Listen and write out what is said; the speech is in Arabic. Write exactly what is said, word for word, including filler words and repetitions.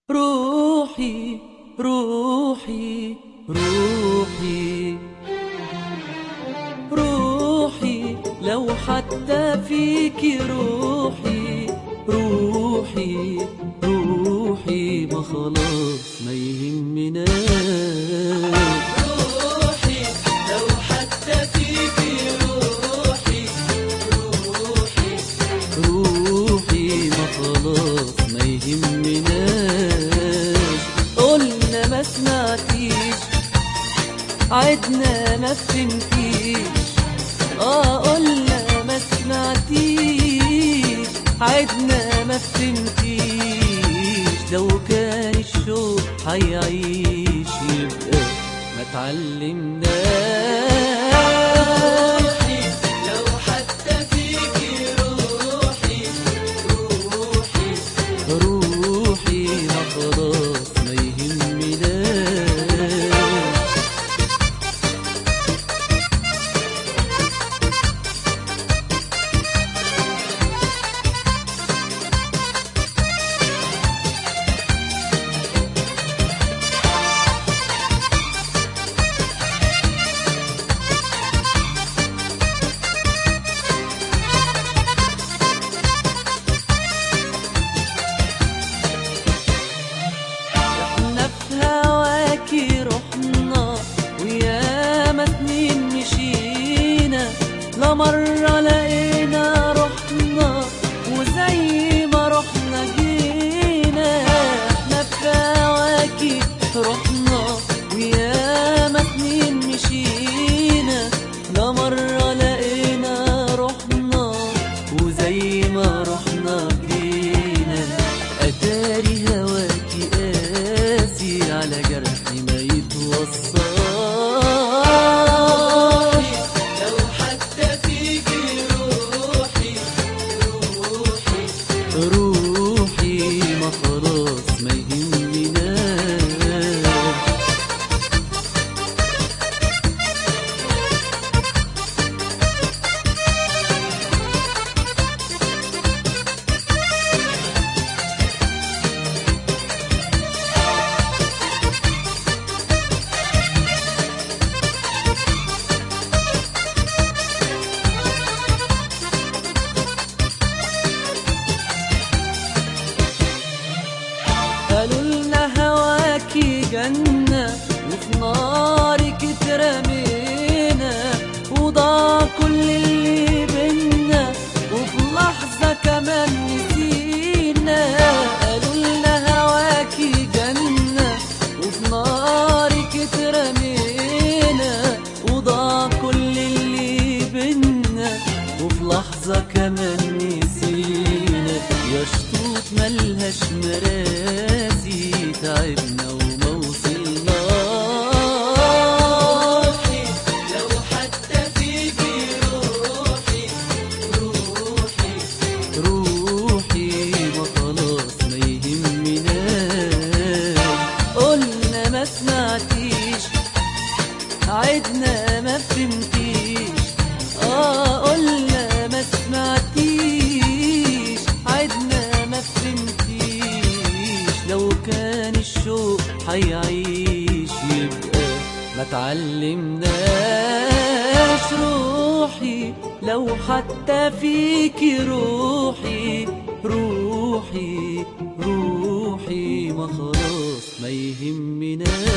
روحي روحي روحي روحي لو حتى فيكي روحي روحي روحي ما خلاص ما يهمناش. روحي لو حتى فيكي روحي روحي روحي ما خلاص ما يهمناش. قلنا ما سمعتيش، عدنا ما فهمتيش. اه قلنا ما سمعتيش، عدنا ما فهمتيش. لو كان الشوق هيعيش يبقى ما تعلمناش. روحي لو حتى فيكي روحي روحي روحي ما خلاص ما يهمناش. احنا في هواكي رحنا وياما سنين مشينا، لا مرة لقينا رحنا وزي ما رحنا جينا. احنا في هواكي رحنا وياما سنين مشينا، لا مرة لقينا رحنا وزي ما رحنا جينا. أداري هواكي قاسي على جرحي ما يتوصاش. لو حتى فيكي روحي روحي روحي ما خلاص ما يهمناش. قالوا لنا هواكي جنة وفي نارك اترمينا، وضاع كل اللي بينا وفي لحظة كمان نسينا. قالوا لنا هواكي جنة وفي نارك اترمينا، وضاع كل اللي بينا وفي لحظة كمان نسينا. يا شطوط ملهاش مراسي تعبنا وما وصلناش. لو حتى فيكي روحي روحي روحي ما خلاص ما يهمناش. قلنا ما سمعتيش، عدنا ما فهمتيش. اه قلنا ما سمعتيش، عدنا ما فهمتيش. لو كان الشوق هيعيش يبقى ما تعلمناش. روحي لو حتى فيكي روحي روحي روحي ما خلاص ما يهمناش.